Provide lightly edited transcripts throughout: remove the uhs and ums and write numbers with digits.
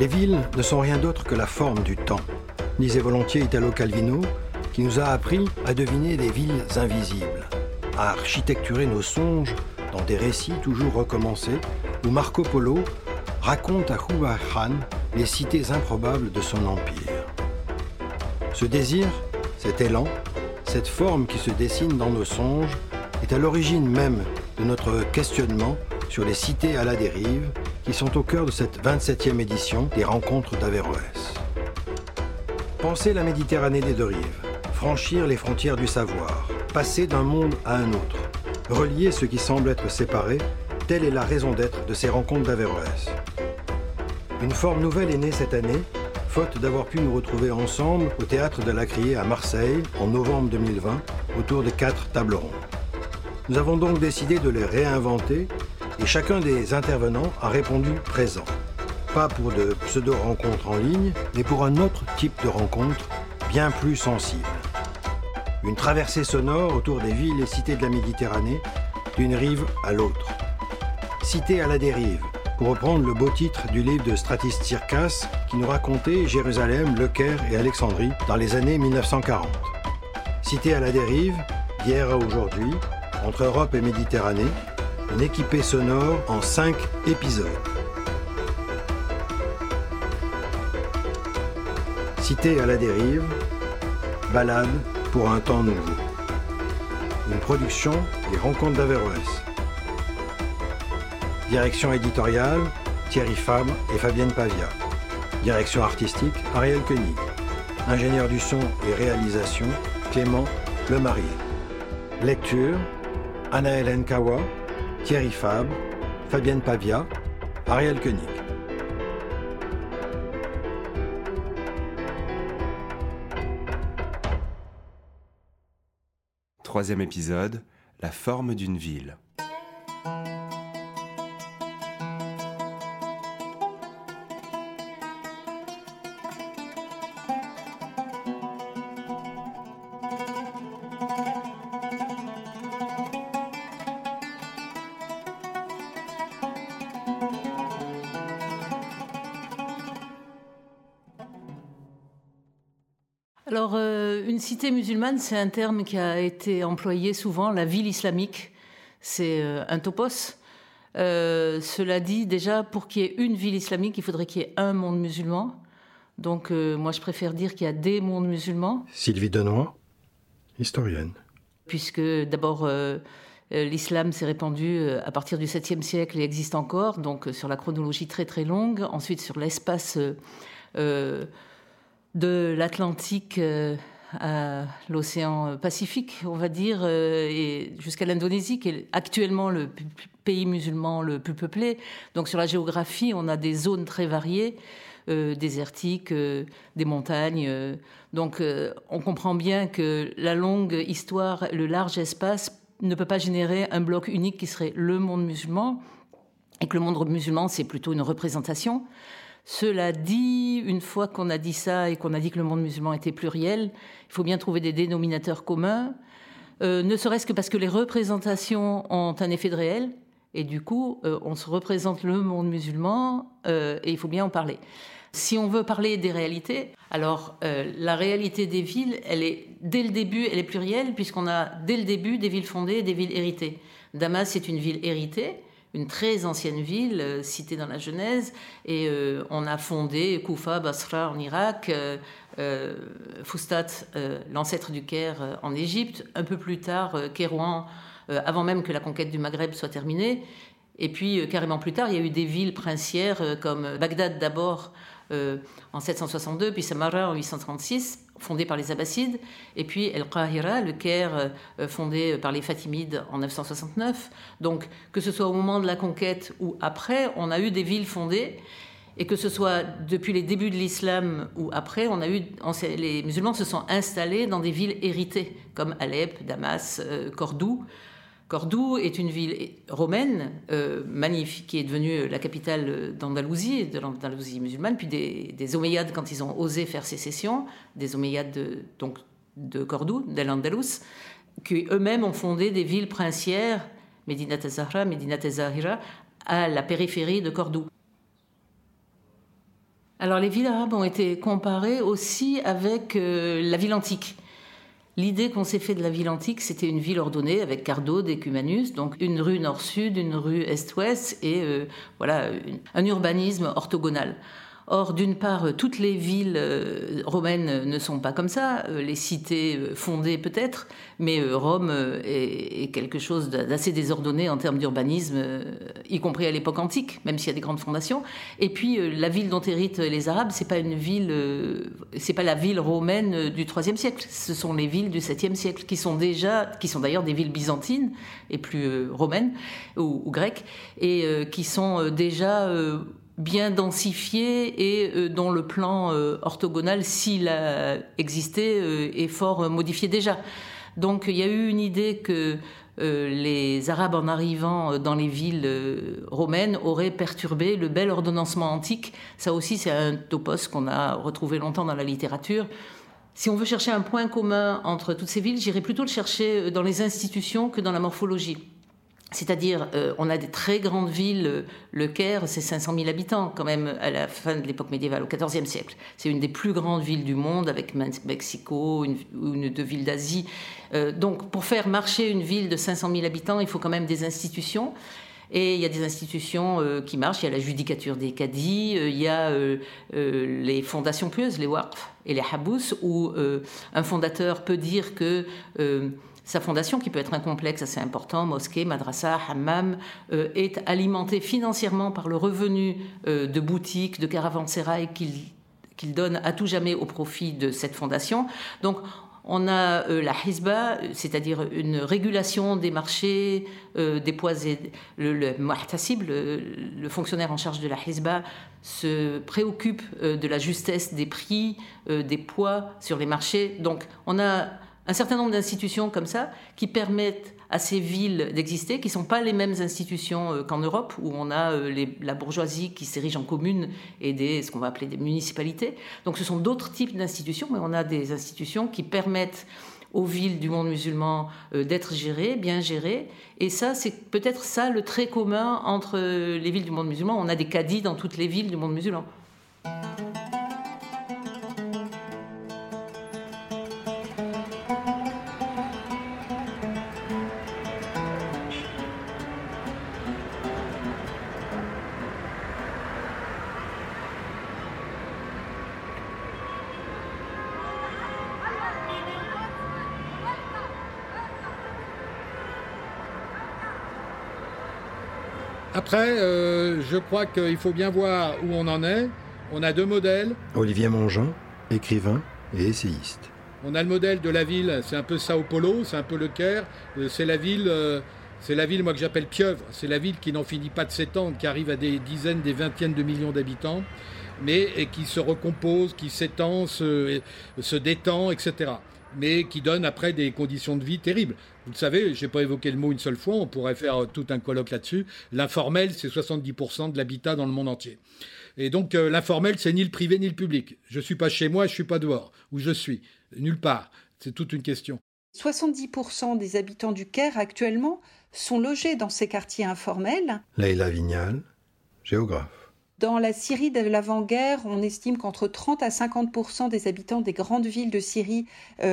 Les villes ne sont rien d'autre que la forme du temps, disait volontiers Italo Calvino, qui nous a appris à deviner des villes invisibles, à architecturer nos songes dans des récits toujours recommencés, où Marco Polo raconte à Kublai Khan les cités improbables de son empire. Ce désir, cet élan, cette forme qui se dessine dans nos songes est à l'origine même de notre questionnement sur les cités à la dérive qui sont au cœur de cette 27e édition des Rencontres d'Averroès. Penser la Méditerranée des deux rives, franchir les frontières du savoir, passer d'un monde à un autre, relier ce qui semble être séparé, telle est la raison d'être de ces Rencontres d'Averroès. Une forme nouvelle est née cette année, faute d'avoir pu nous retrouver ensemble au Théâtre de la Criée à Marseille en novembre 2020, autour de 4 tables rondes. Nous avons donc décidé de les réinventer et chacun des intervenants a répondu présent. Pas pour de pseudo-rencontres en ligne, mais pour un autre type de rencontre bien plus sensible. Une traversée sonore autour des villes et cités de la Méditerranée, d'une rive à l'autre. Cité à la dérive, pour reprendre le beau titre du livre de Stratis Tsirkas qui nous racontait Jérusalem, Le Caire et Alexandrie dans les années 1940. Cité à la dérive, d'hier à aujourd'hui, entre Europe et Méditerranée, une équipée sonore en 5 épisodes. Cité à la dérive, balade pour un temps nouveau. Une production des Rencontres d'Averroès. Direction éditoriale, Thierry Fabre et Fabienne Pavia. Direction artistique, Ariel Koenig. Ingénieur du son et réalisation, Clément Lemarié. Lecture, Anna-Hélène Kawa, Thierry Fabre, Fabienne Pavia, Ariel Koenig. Troisième épisode, la forme d'une ville. Alors, une cité musulmane, c'est un terme qui a été employé souvent, la ville islamique, c'est un topos. Cela dit, déjà, pour qu'il y ait une ville islamique, il faudrait qu'il y ait un monde musulman. Donc, moi, je préfère dire qu'il y a des mondes musulmans. Sylvie Denoy, historienne. Puisque, d'abord, l'islam s'est répandu à partir du 7e siècle et existe encore, donc sur la chronologie très très longue. Ensuite, sur l'espace de l'Atlantique à l'océan Pacifique, on va dire, et jusqu'à l'Indonésie, qui est actuellement le pays musulman le plus peuplé. Donc sur la géographie, on a des zones très variées, désertiques, des montagnes. Donc on comprend bien que la longue histoire, le large espace ne peut pas générer un bloc unique qui serait le monde musulman, et que le monde musulman, c'est plutôt une représentation. Cela dit, une fois qu'on a dit ça et qu'on a dit que le monde musulman était pluriel, il faut bien trouver des dénominateurs communs, ne serait-ce que parce que les représentations ont un effet de réel, et du coup, on se représente le monde musulman, et il faut bien en parler. Si on veut parler des réalités, alors la réalité des villes, elle est, dès le début, elle est plurielle, puisqu'on a dès le début des villes fondées et des villes héritées. Damas est une ville héritée, une très ancienne ville, citée dans la Genèse, et on a fondé Koufa, Basra en Irak, Fustat, l'ancêtre du Caire en Égypte, un peu plus tard Kérouan, avant même que la conquête du Maghreb soit terminée, et puis carrément plus tard, il y a eu des villes princières comme Bagdad d'abord en 762, puis Samarra en 836, fondée par les Abbassides, et puis El Qahira, le Caire, fondé par les Fatimides en 969. Donc, que ce soit au moment de la conquête ou après, on a eu des villes fondées, et que ce soit depuis les débuts de l'islam ou après, les musulmans se sont installés dans des villes héritées, comme Alep, Damas, Cordoue. Cordoue est une ville romaine magnifique, qui est devenue la capitale d'Andalousie, de l'Andalousie musulmane, puis des Omeyyades quand ils ont osé faire sécession, des Omeyyades de Cordoue, d'Al-Andalus, qui eux-mêmes ont fondé des villes princières, Medinat al-Zahra, Medinat al-Zahira, à la périphérie de Cordoue. Alors les villes arabes ont été comparées aussi avec la ville antique. L'idée qu'on s'est fait de la ville antique, c'était une ville ordonnée avec quart d'eau, des cumanus, donc une rue nord-sud, une rue est-ouest et un urbanisme orthogonal. Or, d'une part, toutes les villes romaines ne sont pas comme ça, les cités fondées peut-être, mais Rome est quelque chose d'assez désordonné en termes d'urbanisme, y compris à l'époque antique, même s'il y a des grandes fondations. Et puis, la ville dont héritent les Arabes, c'est pas la ville romaine du IIIe siècle, ce sont les villes du VIIe siècle, qui sont d'ailleurs des villes byzantines et plus romaines ou grecques, et qui sont déjà bien densifié et dont le plan orthogonal, s'il a existé, est fort modifié déjà. Donc il y a eu une idée que les Arabes, en arrivant dans les villes romaines, auraient perturbé le bel ordonnancement antique. Ça aussi, c'est un topos qu'on a retrouvé longtemps dans la littérature. Si on veut chercher un point commun entre toutes ces villes, j'irais plutôt le chercher dans les institutions que dans la morphologie. C'est-à-dire, on a des très grandes villes. Le Caire, c'est 500 000 habitants, quand même, à la fin de l'époque médiévale, au XIVe siècle. C'est une des plus grandes villes du monde, avec Mexico, une ou deux villes d'Asie. Donc, pour faire marcher une ville de 500 000 habitants, il faut quand même des institutions. Et il y a des institutions qui marchent. Il y a la judicature des cadis, il y a les fondations pieuses, les waqf et les habous, où un fondateur peut dire que sa fondation, qui peut être un complexe assez important, mosquée, madrasa, hammam, est alimentée financièrement par le revenu de boutiques, de caravansérails qu'il donne à tout jamais au profit de cette fondation. Donc, on a la Hizba, c'est-à-dire une régulation des marchés, des poids et le muhtasib, le fonctionnaire en charge de la Hizba, se préoccupe de la justesse des prix, des poids sur les marchés. Donc, on a un certain nombre d'institutions comme ça qui permettent à ces villes d'exister, qui ne sont pas les mêmes institutions qu'en Europe, où on a la bourgeoisie qui s'érige en communes et ce qu'on va appeler des municipalités. Donc ce sont d'autres types d'institutions, mais on a des institutions qui permettent aux villes du monde musulman d'être gérées, bien gérées. Et ça, c'est peut-être ça le trait commun entre les villes du monde musulman. On a des cadis dans toutes les villes du monde musulman. Après, je crois qu'il faut bien voir où on en est. On a deux modèles. Olivier Mongeant, écrivain et essayiste. On a le modèle de la ville, c'est un peu Sao Paulo, c'est un peu le Caire. C'est la ville, moi, que j'appelle pieuvre. C'est la ville qui n'en finit pas de s'étendre, qui arrive à des dizaines, des vingtaines de millions d'habitants, mais qui se recompose, qui s'étend, se détend, etc. Mais qui donne après des conditions de vie terribles. Vous le savez, je n'ai pas évoqué le mot une seule fois, on pourrait faire tout un colloque là-dessus. L'informel, c'est 70% de l'habitat dans le monde entier. Et donc l'informel, c'est ni le privé ni le public. Je ne suis pas chez moi, je ne suis pas dehors. Où je suis? Nulle part. C'est toute une question. 70% des habitants du Caire actuellement sont logés dans ces quartiers informels. Leïla Vignal, géographe. Dans la Syrie de l'avant-guerre, on estime qu'entre 30 à 50% des habitants des grandes villes de Syrie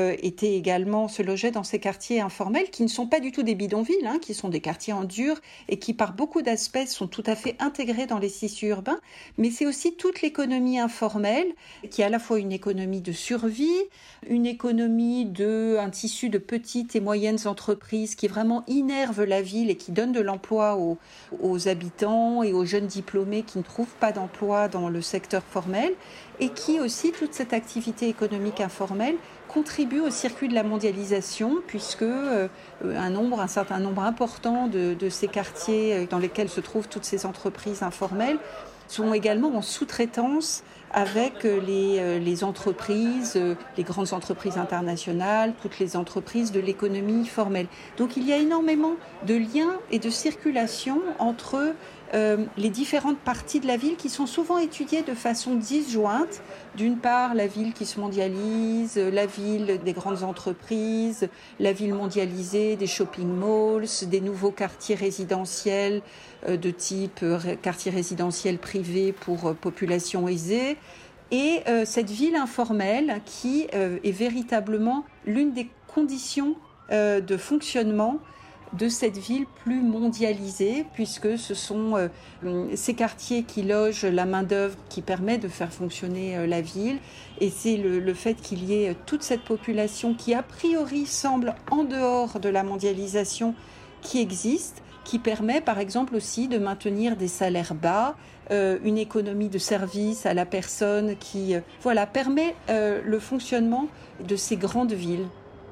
se logeaient dans ces quartiers informels, qui ne sont pas du tout des bidonvilles, qui sont des quartiers en dur et qui, par beaucoup d'aspects, sont tout à fait intégrés dans les tissus urbains. Mais c'est aussi toute l'économie informelle, qui est à la fois une économie de survie, une économie un tissu de petites et moyennes entreprises qui vraiment innerve la ville et qui donne de l'emploi aux habitants et aux jeunes diplômés qui ne trouvent pas d'emploi dans le secteur formel, et qui aussi, toute cette activité économique informelle contribue au circuit de la mondialisation, puisque un certain nombre important de ces quartiers dans lesquels se trouvent toutes ces entreprises informelles sont également en sous-traitance avec les entreprises, les grandes entreprises internationales, toutes les entreprises de l'économie formelle. Donc il y a énormément de liens et de circulation entre les différentes parties de la ville qui sont souvent étudiées de façon disjointe. D'une part, la ville qui se mondialise, la ville des grandes entreprises, la ville mondialisée, des shopping malls, des nouveaux quartiers résidentiels de type quartier résidentiel privé pour population aisée, et cette ville informelle qui est véritablement l'une des conditions de fonctionnement de cette ville plus mondialisée, puisque ce sont ces quartiers qui logent la main-d'œuvre qui permet de faire fonctionner la ville. Et c'est le fait qu'il y ait toute cette population qui, a priori, semble en dehors de la mondialisation qui existe, qui permet, par exemple, aussi de maintenir des salaires bas, une économie de service à la personne qui permet le fonctionnement de ces grandes villes.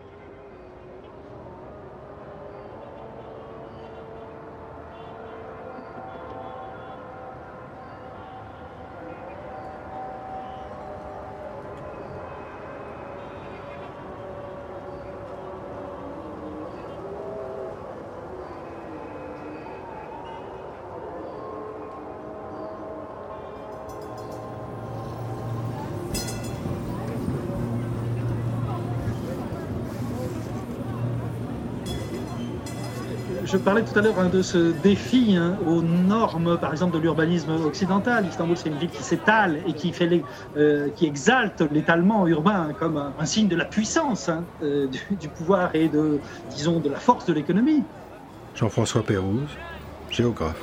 Je parlais tout à l'heure de ce défi aux normes, par exemple, de l'urbanisme occidental. Istanbul, c'est une ville qui s'étale et qui exalte l'étalement urbain comme un signe de la puissance du pouvoir et de la force de l'économie. Jean-François Pérouse, géographe.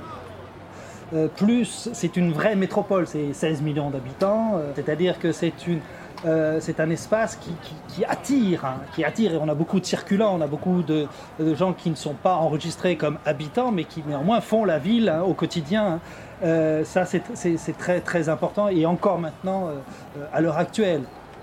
Plus, c'est une vraie métropole, c'est 16 millions d'habitants, c'est-à-dire que c'est un espace qui attire, et on a beaucoup de circulants, on a beaucoup de gens qui ne sont pas enregistrés comme habitants, mais qui néanmoins font la ville au quotidien. Ça, c'est très, très important, et encore maintenant, à l'heure actuelle.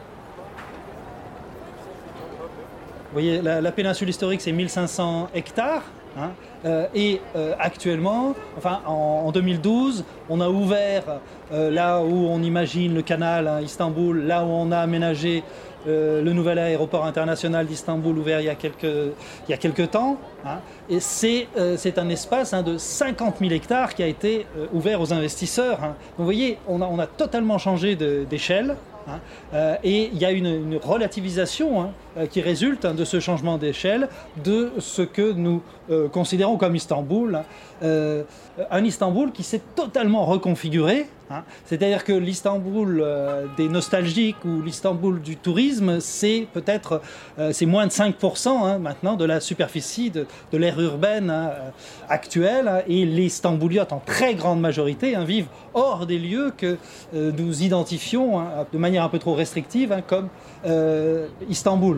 Vous voyez, la péninsule historique, c'est 1500 hectares. Et actuellement, en 2012, on a ouvert là où on imagine le canal Istanbul, là où on a aménagé le nouvel aéroport international d'Istanbul ouvert il y a quelques temps. Et c'est un espace de 50 000 hectares qui a été ouvert aux investisseurs. Donc vous voyez, on a totalement changé d'échelle. Et il y a une relativisation qui résulte de ce changement d'échelle de ce que nous considérons comme Istanbul. Un Istanbul qui s'est totalement reconfiguré. C'est-à-dire que l'Istanbul des nostalgiques ou l'Istanbul du tourisme, c'est moins de 5% maintenant de la superficie de l'ère urbaine actuelle. Et les Istanbuliotes, en très grande majorité, vivent hors des lieux que nous identifions de manière un peu trop restrictive comme Istanbul.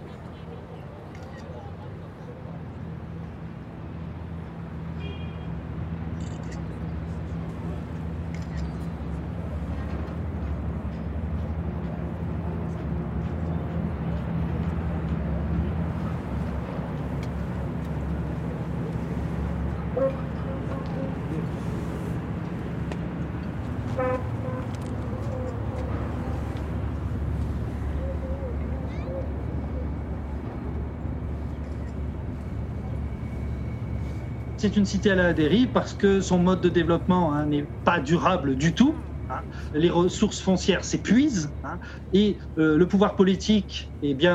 C'est une cité à la dérive parce que son mode de développement n'est pas durable du tout. Les ressources foncières s'épuisent et le pouvoir politique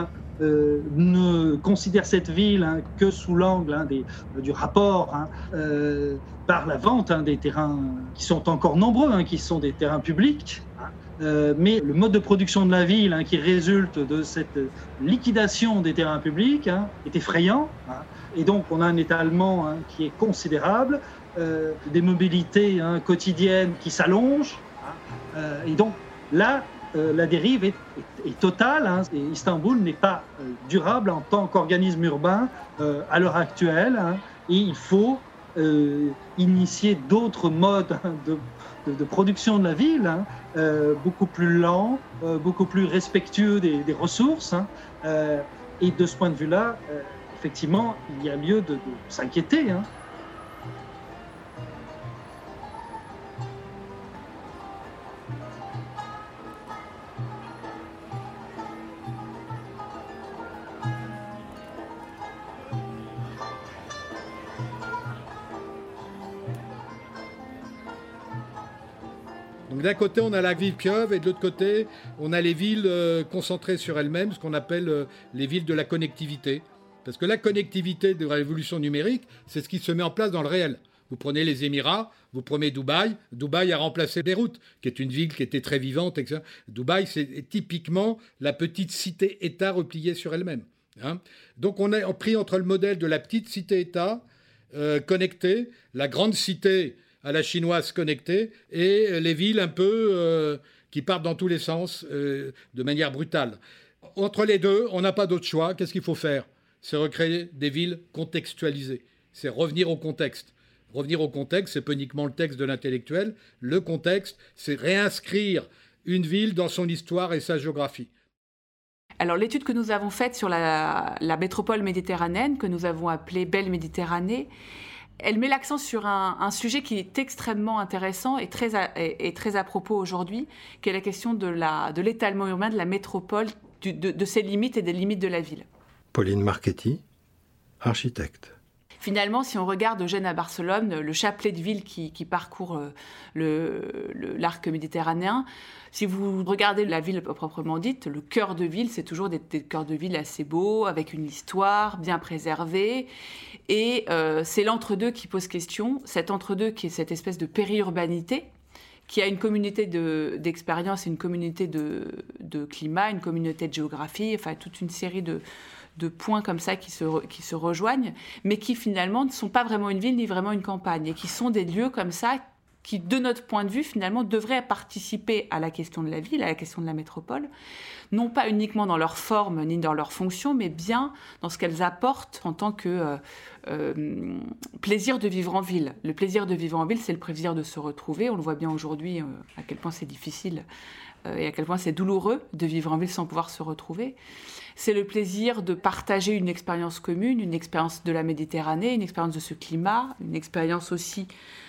ne considère cette ville que sous l'angle du rapport par la vente des terrains qui sont encore nombreux, qui sont des terrains publics. Mais le mode de production de la ville qui résulte de cette liquidation des terrains publics est effrayant. Et donc on a un étalement qui est considérable, des mobilités quotidiennes qui s'allongent. Et donc là, la dérive est totale. Et Istanbul n'est pas durable en tant qu'organisme urbain à l'heure actuelle. Et il faut initier d'autres modes de production de la ville, beaucoup plus lents, beaucoup plus respectueux des ressources. Et de ce point de vue-là, effectivement, il y a lieu de s'inquiéter. Donc d'un côté, on a la ville pieuvre et de l'autre côté, on a les villes concentrées sur elles-mêmes, ce qu'on appelle les villes de la connectivité. Parce que la connectivité de la révolution numérique, c'est ce qui se met en place dans le réel. Vous prenez les Émirats, vous prenez Dubaï. Dubaï a remplacé Beyrouth, qui est une ville qui était très vivante, etc. Dubaï, c'est typiquement la petite cité-État repliée sur elle-même. Hein. Donc on a pris entre le modèle de la petite cité-État connectée, la grande cité à la chinoise connectée, et les villes un peu qui partent dans tous les sens de manière brutale. Entre les deux, on n'a pas d'autre choix. Qu'est-ce qu'il faut faire ? C'est recréer des villes contextualisées. C'est revenir au contexte. Revenir au contexte, c'est pas uniquement le texte de l'intellectuel. Le contexte, c'est réinscrire une ville dans son histoire et sa géographie. Alors l'étude que nous avons faite sur la métropole méditerranéenne, que nous avons appelée Belle Méditerranée, elle met l'accent sur un sujet qui est extrêmement intéressant et très à propos aujourd'hui, qui est la question de l'étalement urbain de la métropole, de ses limites et des limites de la ville. Pauline Marchetti, architecte. Finalement, si on regarde Eugène à Barcelone, le chapelet de villes qui parcourt l'arc méditerranéen, si vous regardez la ville proprement dite, le cœur de ville, c'est toujours des cœurs de ville assez beaux, avec une histoire bien préservée. Et c'est l'entre-deux qui pose question, cet entre-deux qui est cette espèce de périurbanité, qui a une communauté d'expérience, une communauté de climat, une communauté de géographie, enfin toute une série de points comme ça qui se rejoignent, mais qui finalement ne sont pas vraiment une ville ni vraiment une campagne, et qui sont des lieux comme ça qui, de notre point de vue, finalement, devraient participer à la question de la ville, à la question de la métropole, non pas uniquement dans leur forme ni dans leur fonction, mais bien dans ce qu'elles apportent en tant que plaisir de vivre en ville. Le plaisir de vivre en ville, c'est le plaisir de se retrouver. On le voit bien aujourd'hui, à quel point c'est difficile et à quel point c'est douloureux de vivre en ville sans pouvoir se retrouver. C'est le plaisir de partager une expérience commune, une expérience de la Méditerranée, une expérience de ce climat, une expérience aussi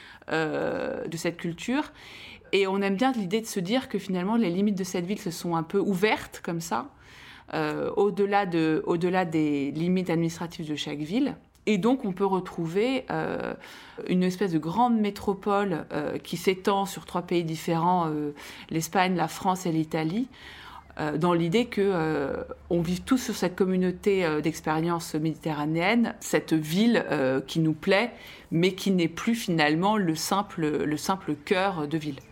de cette culture. Et on aime bien l'idée de se dire que finalement les limites de cette ville se sont un peu ouvertes comme ça, au-delà des limites administratives de chaque ville. Et donc on peut retrouver une espèce de grande métropole qui s'étend sur 3 pays différents, l'Espagne, la France et l'Italie, dans l'idée qu'on vive tous sur cette communauté d'expérience méditerranéenne, cette ville qui nous plaît, mais qui n'est plus finalement le simple cœur de ville.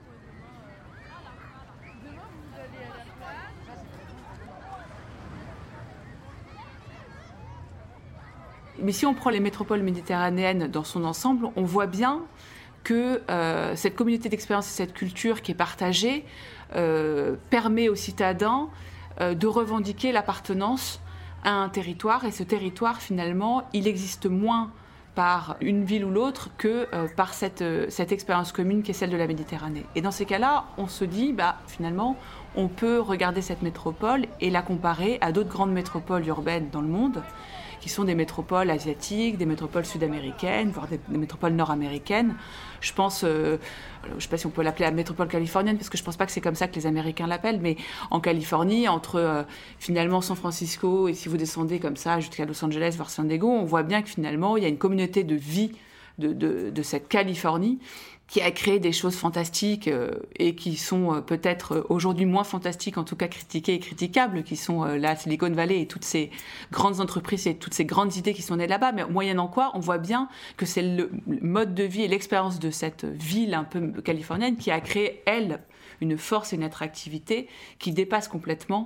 Mais si on prend les métropoles méditerranéennes dans son ensemble, on voit bien que cette communauté d'expérience et cette culture qui est partagée permet aux citadins de revendiquer l'appartenance à un territoire. Et ce territoire, finalement, il existe moins par une ville ou l'autre que par cette expérience commune qui est celle de la Méditerranée. Et dans ces cas-là, on se dit, finalement, on peut regarder cette métropole et la comparer à d'autres grandes métropoles urbaines dans le monde, qui sont des métropoles asiatiques, des métropoles sud-américaines, voire des métropoles nord-américaines. Je pense, je ne sais pas si on peut l'appeler la métropole californienne, parce que je ne pense pas que c'est comme ça que les Américains l'appellent, mais en Californie, entre finalement San Francisco et si vous descendez comme ça jusqu'à Los Angeles, vers San Diego, on voit bien que finalement, il y a une communauté de vie de cette Californie qui a créé des choses fantastiques et qui sont peut-être aujourd'hui moins fantastiques, en tout cas critiquées et critiquables, qui sont la Silicon Valley et toutes ces grandes entreprises et toutes ces grandes idées qui sont nées là-bas. Mais moyennant quoi, on voit bien que c'est le mode de vie et l'expérience de cette ville un peu californienne qui a créé, elle, une force et une attractivité qui dépasse complètement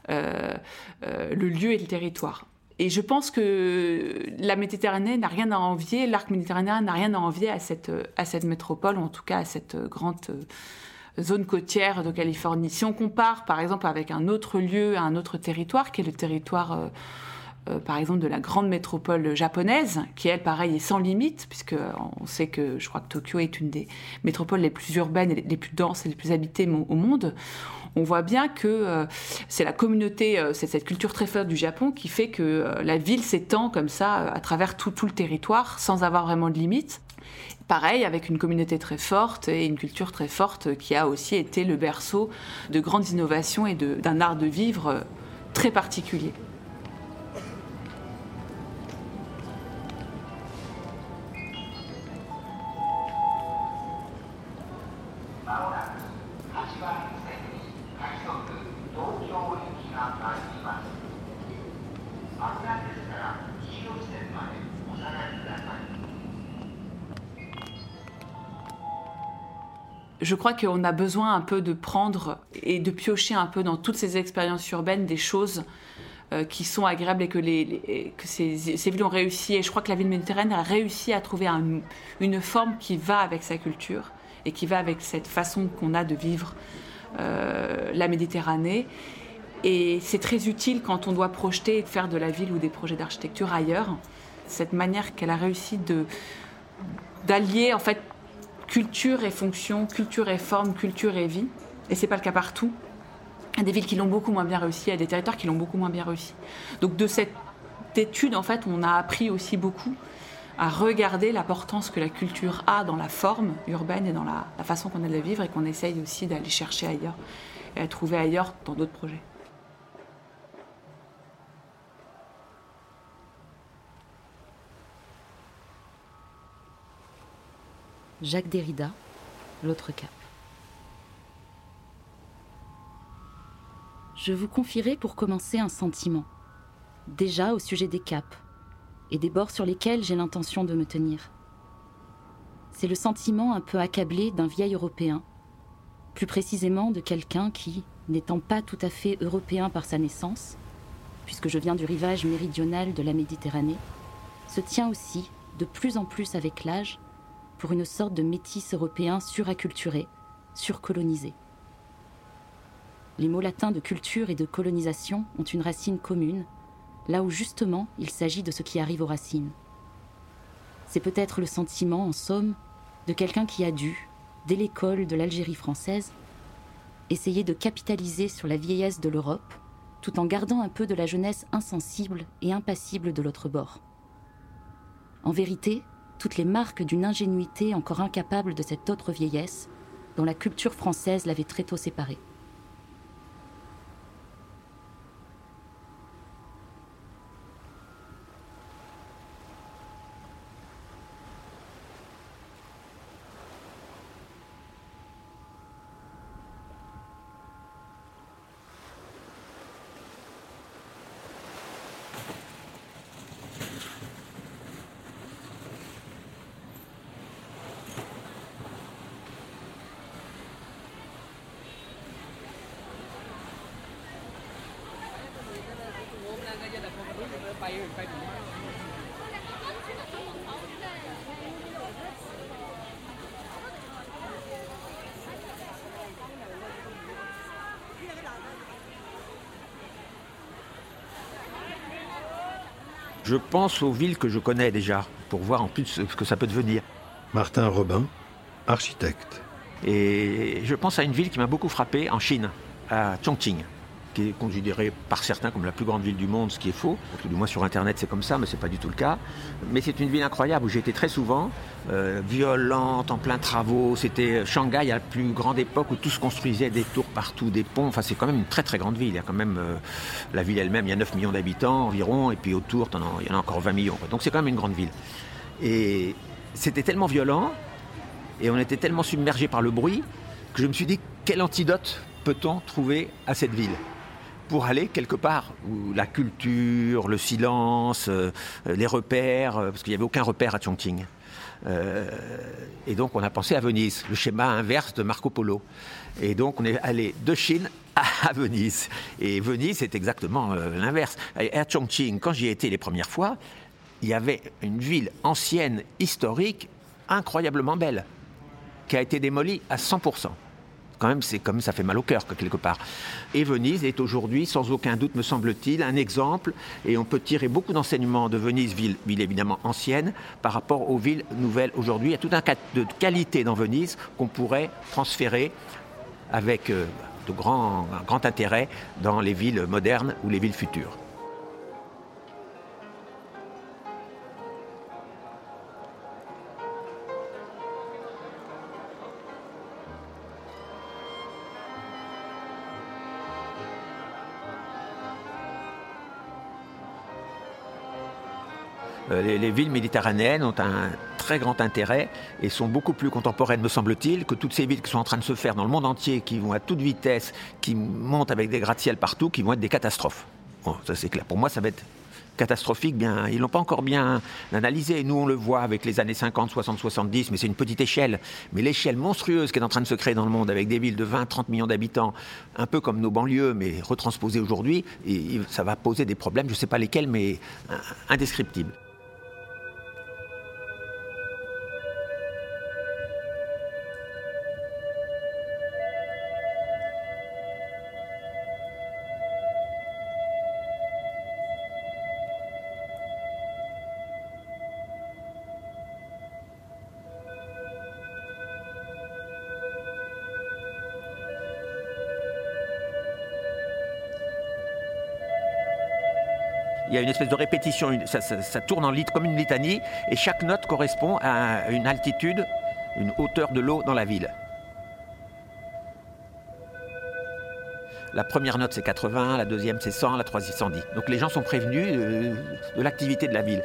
le lieu et le territoire. Et je pense que la Méditerranée n'a rien à envier, l'arc méditerranéen n'a rien à envier à cette métropole, ou en tout cas à cette grande zone côtière de Californie. Si on compare, par exemple, avec un autre lieu, un autre territoire, qui est le territoire, par exemple, de la grande métropole japonaise, qui, elle, pareil, est sans limite, puisqu'on sait que, je crois que Tokyo est une des métropoles les plus urbaines, et les plus denses et les plus habitées au monde. On voit bien que c'est la communauté, c'est cette culture très forte du Japon qui fait que la ville s'étend comme ça à travers tout le territoire sans avoir vraiment de limites. Pareil, avec une communauté très forte et une culture très forte qui a aussi été le berceau de grandes innovations et d'un art de vivre très particulier. Je crois qu'on a besoin un peu de prendre et de piocher un peu dans toutes ces expériences urbaines des choses qui sont agréables et que ces villes ont réussi. Et je crois que la ville méditerranéenne a réussi à trouver une forme qui va avec sa culture et qui va avec cette façon qu'on a de vivre la Méditerranée. Et c'est très utile quand on doit projeter et faire de la ville ou des projets d'architecture ailleurs. Cette manière qu'elle a réussi d'allier en fait culture et fonction, culture et forme, culture et vie. Et c'est pas le cas partout. Il y a des villes qui l'ont beaucoup moins bien réussi, il y a des territoires qui l'ont beaucoup moins bien réussi. Donc de cette étude, en fait, on a appris aussi beaucoup à regarder l'importance que la culture a dans la forme urbaine et dans la façon qu'on a de la vivre et qu'on essaye aussi d'aller chercher ailleurs et à trouver ailleurs dans d'autres projets. Jacques Derrida, L'autre cap. Je vous confierai pour commencer un sentiment, déjà au sujet des caps et des bords sur lesquels j'ai l'intention de me tenir. C'est le sentiment un peu accablé d'un vieil Européen, plus précisément de quelqu'un qui, n'étant pas tout à fait européen par sa naissance, puisque je viens du rivage méridional de la Méditerranée, se tient aussi, de plus en plus avec l'âge, pour une sorte de métis européen suracculturé, surcolonisé. Les mots latins de culture et de colonisation ont une racine commune, là où justement il s'agit de ce qui arrive aux racines. C'est peut-être le sentiment, en somme, de quelqu'un qui a dû, dès l'école de l'Algérie française, essayer de capitaliser sur la vieillesse de l'Europe, tout en gardant un peu de la jeunesse insensible et impassible de l'autre bord. En vérité, toutes les marques d'une ingénuité encore incapable de cette autre vieillesse, dont la culture française l'avait très tôt séparée. Je pense aux villes que je connais déjà, pour voir en plus ce que ça peut devenir. Martin Robin, architecte. Et je pense à une ville qui m'a beaucoup frappé en Chine, à Chongqing, qui est considérée par certains comme la plus grande ville du monde, ce qui est faux. Tout du moins sur Internet c'est comme ça, mais c'est pas du tout le cas. Mais c'est une ville incroyable où j'ai été très souvent, violente, en plein travaux. C'était Shanghai à la plus grande époque où tout se construisait, des tours partout, des ponts. Enfin c'est quand même une très très grande ville. Il y a quand même la ville elle-même, il y a 9 millions d'habitants environ, et puis autour il y en a encore 20 millions. Donc c'est quand même une grande ville. Et c'était tellement violent, et on était tellement submergés par le bruit, que je me suis dit, quel antidote peut-on trouver à cette ville pour aller quelque part où la culture, le silence, les repères, parce qu'il n'y avait aucun repère à Chongqing. Et donc on a pensé à Venise, le schéma inverse de Marco Polo. Et donc on est allé de Chine à Venise. Et Venise, c'est exactement l'inverse. À Chongqing, quand j'y étais les premières fois, il y avait une ville ancienne, historique, incroyablement belle, qui a été démolie à 100%. Quand même, c'est comme ça fait mal au cœur, quelque part. Et Venise est aujourd'hui, sans aucun doute, me semble-t-il, un exemple, et on peut tirer beaucoup d'enseignements de Venise, ville évidemment ancienne, par rapport aux villes nouvelles aujourd'hui. Il y a tout un cas de qualité dans Venise qu'on pourrait transférer avec un grand intérêt dans les villes modernes ou les villes futures. Les villes méditerranéennes ont un très grand intérêt et sont beaucoup plus contemporaines, me semble-t-il, que toutes ces villes qui sont en train de se faire dans le monde entier, qui vont à toute vitesse, qui montent avec des gratte-ciel partout, qui vont être des catastrophes. Bon, ça c'est clair. Pour moi, ça va être catastrophique, bien, ils ne l'ont pas encore bien analysé. Nous, on le voit avec les années 50, 60, 70, mais c'est une petite échelle. Mais l'échelle monstrueuse qui est en train de se créer dans le monde, avec des villes de 20, 30 millions d'habitants, un peu comme nos banlieues, mais retransposées aujourd'hui, et ça va poser des problèmes, je ne sais pas lesquels, mais indescriptibles. Il y a une espèce de répétition, ça tourne comme une litanie, et chaque note correspond à une altitude, une hauteur de l'eau dans la ville. La première note c'est 80, la deuxième c'est 100, la troisième 110. Donc les gens sont prévenus de l'activité de la ville.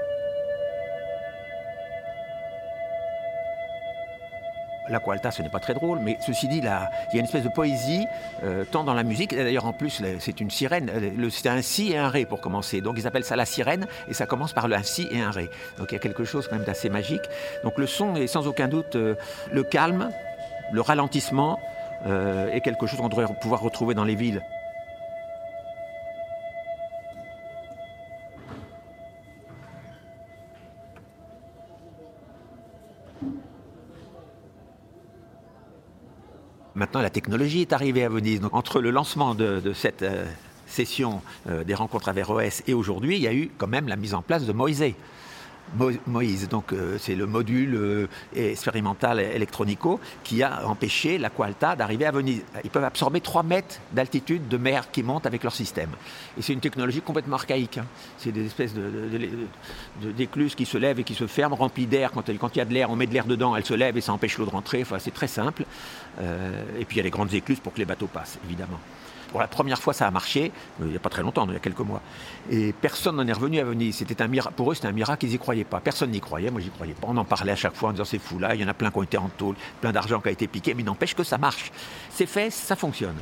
L'Aqua Alta, ce n'est pas très drôle, mais ceci dit, là, il y a une espèce de poésie, tant dans la musique, et d'ailleurs en plus, c'est une sirène, c'est un si et un ré pour commencer, donc ils appellent ça la sirène, et ça commence par un si et un ré. Donc il y a quelque chose quand même d'assez magique. Donc le son est sans aucun doute le calme, le ralentissement, est quelque chose qu'on devrait pouvoir retrouver dans les villes. Maintenant, la technologie est arrivée à Venise. Donc, entre le lancement de cette session des rencontres Averroès et aujourd'hui, il y a eu quand même la mise en place de Moïse. Donc, c'est le module expérimental électronico qui a empêché l'Aqua Alta d'arriver à Venise. Ils peuvent absorber 3 mètres d'altitude de mer qui monte avec leur système. Et c'est une technologie complètement archaïque. Hein. C'est des espèces d'écluses qui se lèvent et qui se ferment, remplies d'air. Quand il y a de l'air, on met de l'air dedans, elle se lève et ça empêche l'eau de rentrer. Enfin, c'est très simple. Et puis il y a les grandes écluses pour que les bateaux passent, évidemment. Pour la première fois, ça a marché, il n'y a pas très longtemps, il y a quelques mois. Et personne n'en est revenu à Venise. C'était un miracle. Pour eux, c'était un miracle, ils n'y croyaient pas. Personne n'y croyait, moi, j'y croyais pas. On en parlait à chaque fois en disant c'est fou là, il y en a plein qui ont été en tôle, plein d'argent qui a été piqué, mais n'empêche que ça marche. C'est fait, ça fonctionne.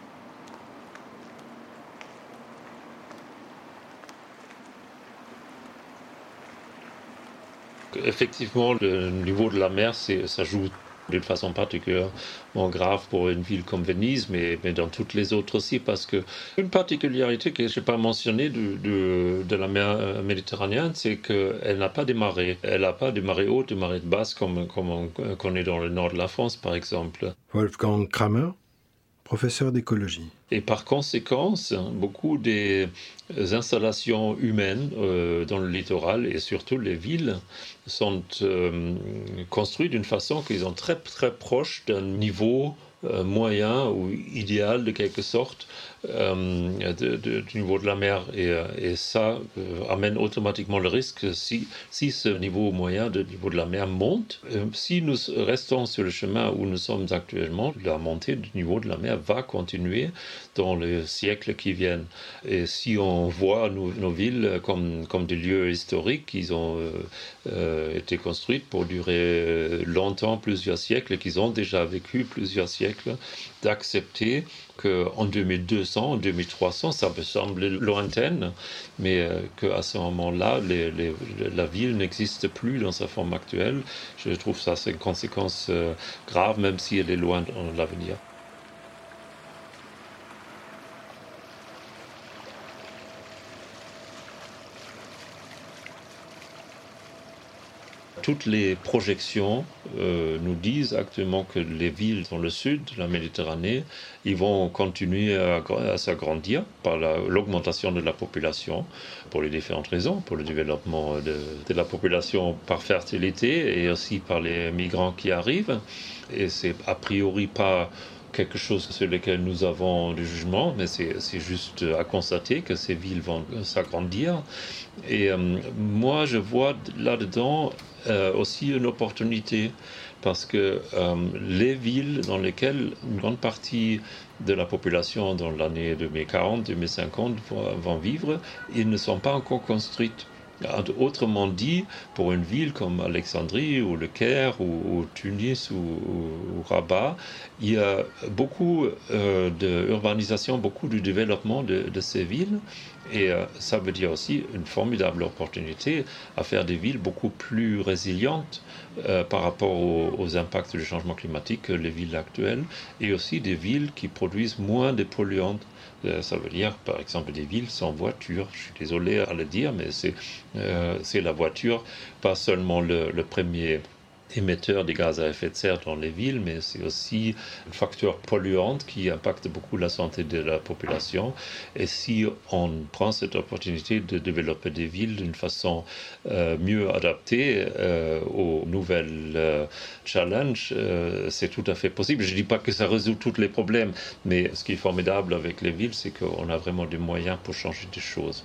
Effectivement, le niveau de la mer, ça joue d'une façon particulièrement grave pour une ville comme Venise, mais dans toutes les autres aussi, parce que une particularité que je n'ai pas mentionnée de la mer Méditerranéenne, c'est qu'elle n'a pas de marées. Elle n'a pas de marées hautes, de marées basses, comme on connaît dans le nord de la France, par exemple. Wolfgang Kramer, professeur d'écologie. Et par conséquent, beaucoup des installations humaines dans le littoral et surtout les villes sont construites d'une façon qu'ils sont très très proches d'un niveau moyen ou idéal de quelque sorte du niveau de la mer et ça amène automatiquement le risque si ce niveau moyen de niveau de la mer monte. Si nous restons sur le chemin où nous sommes actuellement, la montée du niveau de la mer va continuer dans les siècles qui viennent. Et si on voit nos villes comme des lieux historiques qui ont été construites pour durer longtemps, plusieurs siècles, qu'ils ont déjà vécu plusieurs siècles, d'accepter qu'en 2200, en 2300, ça peut sembler lointaine, mais qu'à ce moment-là, la ville n'existe plus dans sa forme actuelle. Je trouve ça c'est une conséquence grave, même si elle est loin dans l'avenir. Toutes les projections nous disent actuellement que les villes dans le sud de la Méditerranée, ils vont continuer à s'agrandir par l'augmentation de la population, pour les différentes raisons, pour le développement de la population par fertilité et aussi par les migrants qui arrivent. Et c'est a priori pas quelque chose sur lequel nous avons du jugement, mais c'est juste à constater que ces villes vont s'agrandir. Et moi, je vois là-dedans aussi une opportunité, parce que les villes dans lesquelles une grande partie de la population dans l'année 2040, 2050 vont vivre, ils ne sont pas encore construites. Autrement dit, pour une ville comme Alexandrie ou le Caire ou Tunis ou Rabat, il y a beaucoup d'urbanisation, beaucoup de développement de ces villes Et ça veut dire aussi une formidable opportunité à faire des villes beaucoup plus résilientes par rapport aux impacts du changement climatique que les villes actuelles, et aussi des villes qui produisent moins de polluants. Ça veut dire, par exemple, des villes sans voiture. Je suis désolé à le dire, mais c'est la voiture, pas seulement le premier émetteur des gaz à effet de serre dans les villes, mais c'est aussi un facteur polluant qui impacte beaucoup la santé de la population. Et si on prend cette opportunité de développer des villes d'une façon mieux adaptée aux nouvelles challenges, c'est tout à fait possible. Je ne dis pas que ça résout tous les problèmes, mais ce qui est formidable avec les villes, c'est qu'on a vraiment des moyens pour changer des choses.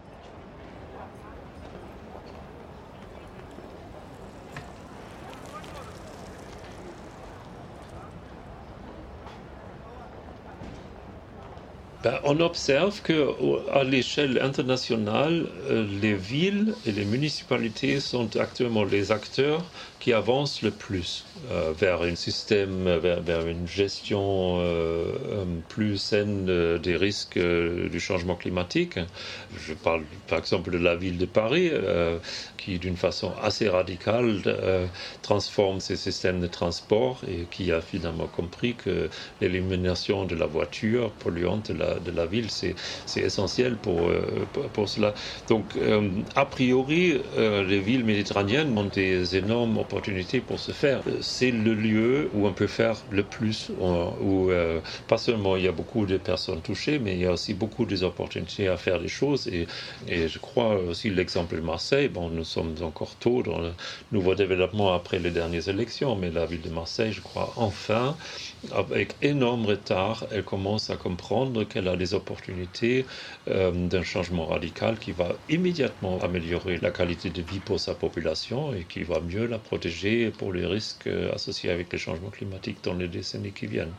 On observe qu'à l'échelle internationale, les villes et les municipalités sont actuellement les acteurs qui avancent le plus vers un système, vers une gestion plus saine des risques du changement climatique. Je parle par exemple de la ville de Paris, qui d'une façon assez radicale transforme ses systèmes de transport et qui a finalement compris que l'élimination de la voiture polluante de la ville, c'est essentiel pour cela. Donc, a priori, les villes méditerranéennes ont des énormes opportunités pour se faire. C'est le lieu où on peut faire le plus, où pas seulement il y a beaucoup de personnes touchées, mais il y a aussi beaucoup d'opportunités à faire des choses. Et je crois aussi l'exemple de Marseille, nous sommes encore tôt dans le nouveau développement après les dernières élections, mais la ville de Marseille, je crois, enfin, avec énorme retard, elle commence à comprendre qu'elle a des opportunités d'un changement radical qui va immédiatement améliorer la qualité de vie pour sa population et qui va mieux la protéger pour les risques associés avec les changements climatiques dans les décennies qui viennent.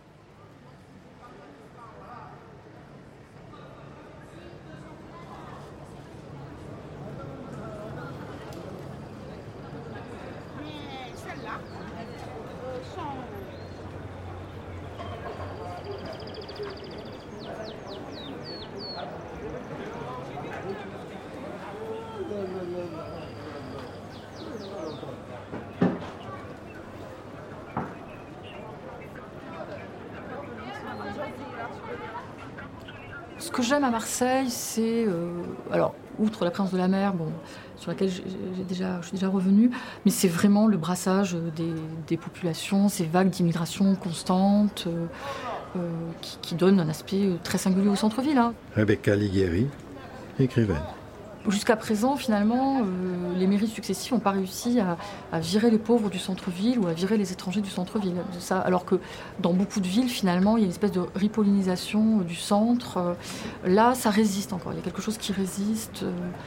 Ce que j'aime à Marseille, c'est, alors, outre la présence de la mer, sur laquelle je suis déjà revenue, mais c'est vraiment le brassage des populations, ces vagues d'immigration constantes qui donnent un aspect très singulier au centre-ville. Hein. Rebecca Liguieri, écrivaine. Jusqu'à présent, finalement, les mairies successives n'ont pas réussi à virer les pauvres du centre-ville ou à virer les étrangers du centre-ville. Alors que dans beaucoup de villes, finalement, il y a une espèce de ripollinisation du centre. Là, ça résiste encore. Il y a quelque chose qui résiste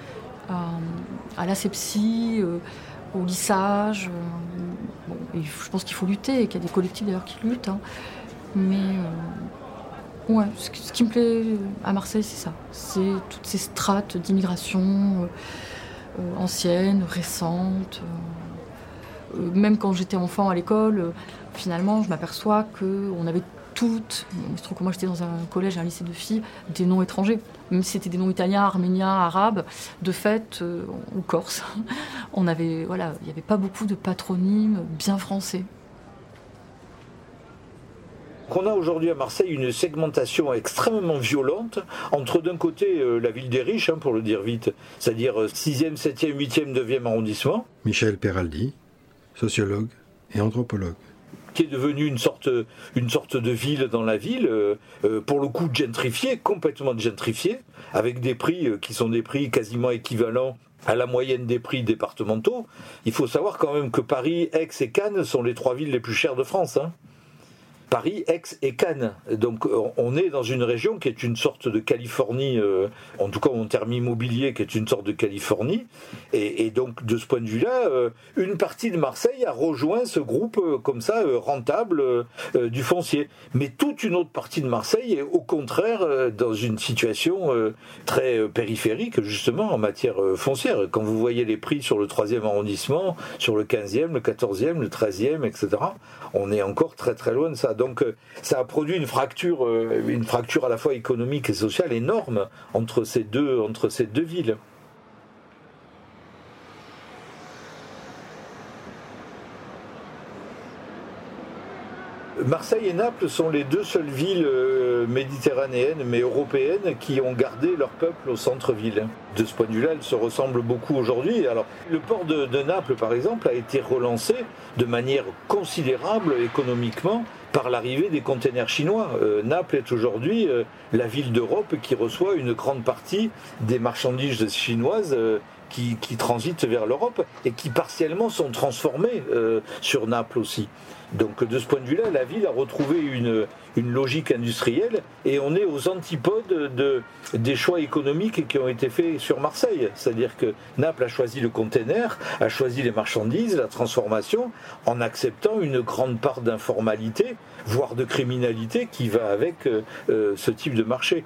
à l'asepsie, au lissage. Et je pense qu'il faut lutter et qu'il y a des collectifs d'ailleurs qui luttent. Hein. Mais... ouais, ce qui me plaît à Marseille, c'est ça. C'est toutes ces strates d'immigration anciennes, récentes. Même quand j'étais enfant à l'école, finalement, je m'aperçois qu'on avait toutes, il se trouve que moi j'étais dans un collège et un lycée de filles, des noms étrangers. Même si c'était des noms italiens, arméniens, arabes, de fait, ou corses. Il n'y avait pas beaucoup de patronymes bien français. On a aujourd'hui à Marseille une segmentation extrêmement violente entre d'un côté la ville des riches, pour le dire vite, c'est-à-dire 6e, 7e, 8e, 9e arrondissement. Michel Peraldi, sociologue et anthropologue. Qui est devenue une sorte de ville dans la ville, pour le coup gentrifiée, complètement gentrifiée, avec des prix qui sont des prix quasiment équivalents à la moyenne des prix départementaux. Il faut savoir quand même que Paris, Aix et Cannes sont les 3 villes les plus chères de France. Paris, Aix et Cannes. Donc on est dans une région qui est une sorte de Californie, en tout cas en termes immobiliers, qui est une sorte de Californie. Et donc de ce point de vue-là, une partie de Marseille a rejoint ce groupe comme ça, rentable du foncier. Mais toute une autre partie de Marseille est au contraire dans une situation très périphérique, justement en matière foncière. Quand vous voyez les prix sur le 3e arrondissement, sur le 15e, le 14e, le 13e, etc., on est encore très très loin de ça. Donc ça a produit une fracture à la fois économique et sociale énorme entre ces deux villes. Marseille et Naples sont les deux seules villes méditerranéennes, mais européennes, qui ont gardé leur peuple au centre-ville. De ce point de vue-là, elles se ressemblent beaucoup aujourd'hui. Alors, le port de Naples, par exemple, a été relancé de manière considérable économiquement par l'arrivée des containers chinois. Naples est aujourd'hui la ville d'Europe qui reçoit une grande partie des marchandises chinoises qui transitent vers l'Europe et qui partiellement sont transformées sur Naples aussi. Donc de ce point de vue-là, la ville a retrouvé une logique industrielle et on est aux antipodes des choix économiques qui ont été faits sur Marseille. C'est-à-dire que Naples a choisi le container, a choisi les marchandises, la transformation, en acceptant une grande part d'informalité, voire de criminalité qui va avec ce type de marché.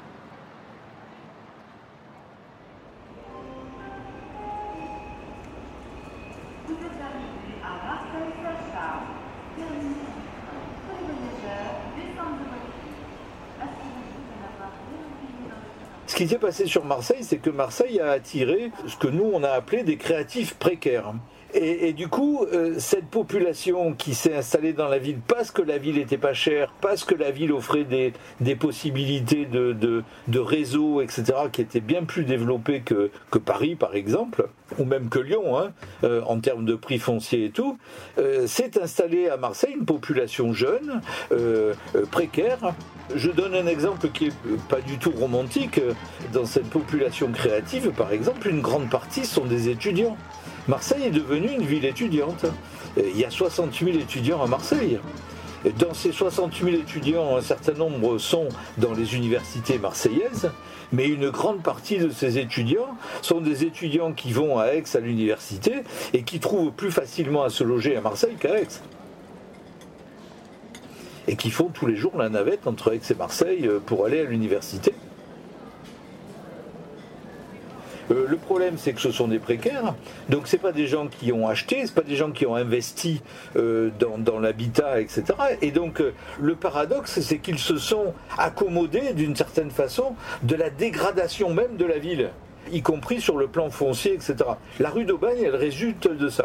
Ce qui s'est passé sur Marseille, c'est que Marseille a attiré ce que nous on a appelé des créatifs précaires. Et du coup, cette population qui s'est installée dans la ville parce que la ville était pas chère, parce que la ville offrait des possibilités de réseau, etc., qui étaient bien plus développées que Paris, par exemple, ou même que Lyon, en termes de prix foncier et tout, s'est installée à Marseille une population jeune, précaire. Je donne un exemple qui est pas du tout romantique. Dans cette population créative, par exemple, une grande partie sont des étudiants. Marseille est devenue une ville étudiante. Il y a 60 000 étudiants à Marseille. Dans ces 60 000 étudiants, un certain nombre sont dans les universités marseillaises, mais une grande partie de ces étudiants sont des étudiants qui vont à Aix à l'université et qui trouvent plus facilement à se loger à Marseille qu'à Aix. Et qui font tous les jours la navette entre Aix et Marseille pour aller à l'université. Le problème, c'est que ce sont des précaires, donc c'est pas des gens qui ont acheté, c'est pas des gens qui ont investi dans l'habitat, etc. Et donc le paradoxe, c'est qu'ils se sont accommodés d'une certaine façon de la dégradation même de la ville, y compris sur le plan foncier, etc. La rue d'Aubagne, elle résulte de ça.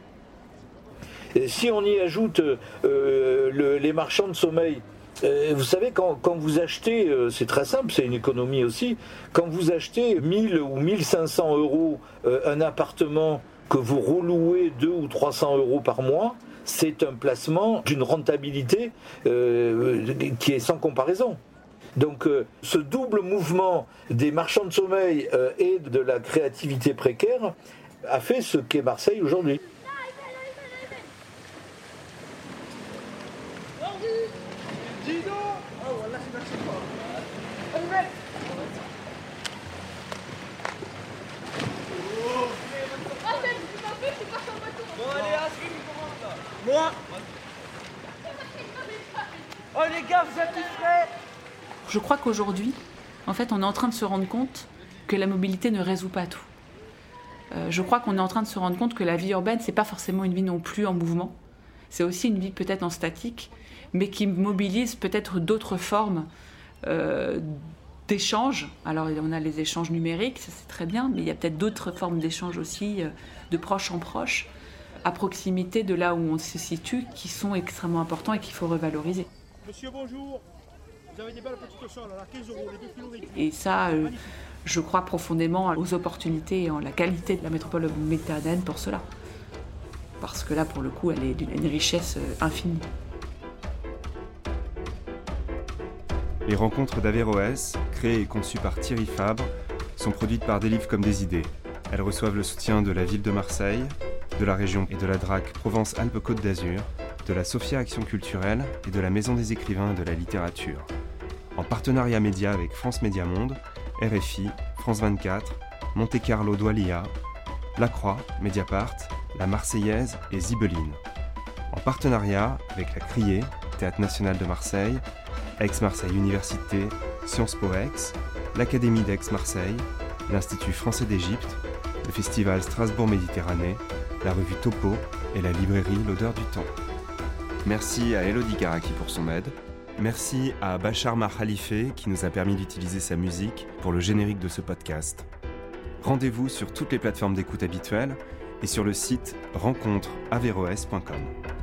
Et si on y ajoute les marchands de sommeil, vous savez, quand vous achetez, c'est très simple, c'est une économie aussi, quand vous achetez 1000 ou 1500 euros un appartement que vous relouez 200 ou 300 euros par mois, c'est un placement d'une rentabilité qui est sans comparaison. Donc ce double mouvement des marchands de sommeil et de la créativité précaire a fait ce qu'est Marseille aujourd'hui. Oh les gars, vous êtes tous prêts ? Je crois qu'aujourd'hui, en fait, on est en train de se rendre compte que la mobilité ne résout pas tout. Je crois qu'on est en train de se rendre compte que la vie urbaine, c'est pas forcément une vie non plus en mouvement. C'est aussi une vie peut-être en statique, mais qui mobilise peut-être d'autres formes d'échanges. Alors on a les échanges numériques, ça c'est très bien, mais il y a peut-être d'autres formes d'échanges aussi, de proche en proche, à proximité de là où on se situe, qui sont extrêmement importants et qu'il faut revaloriser. Monsieur, bonjour. Vous avez des belles petites sols, à 15 euros, les 2 kilos réduits. Et ça, je crois profondément aux opportunités et en la qualité de la métropole méditerranéenne pour cela. Parce que là, pour le coup, elle est d'une richesse infinie. Les rencontres d'Averroès, créées et conçues par Thierry Fabre, sont produites par Des Livres comme des idées. Elles reçoivent le soutien de la ville de Marseille, de la région et de la DRAC Provence-Alpes-Côte d'Azur, de la Sophia Action Culturelle et de la Maison des écrivains et de la littérature. En partenariat média avec France Média Monde, RFI, France 24, Monte Carlo Doualiya, La Croix, Mediapart, La Marseillaise et Zibeline. En partenariat avec la Criée, Théâtre National de Marseille, Aix-Marseille Université, Sciences Po Aix, l'Académie d'Aix-Marseille, l'Institut français d'Égypte, le Festival Strasbourg Méditerranée, la revue Topo et la librairie L'Odeur du Temps. Merci à Elodie Garaki pour son aide. Merci à Bachar Mahalife qui nous a permis d'utiliser sa musique pour le générique de ce podcast. Rendez-vous sur toutes les plateformes d'écoute habituelles et sur le site rencontreaverroes.com.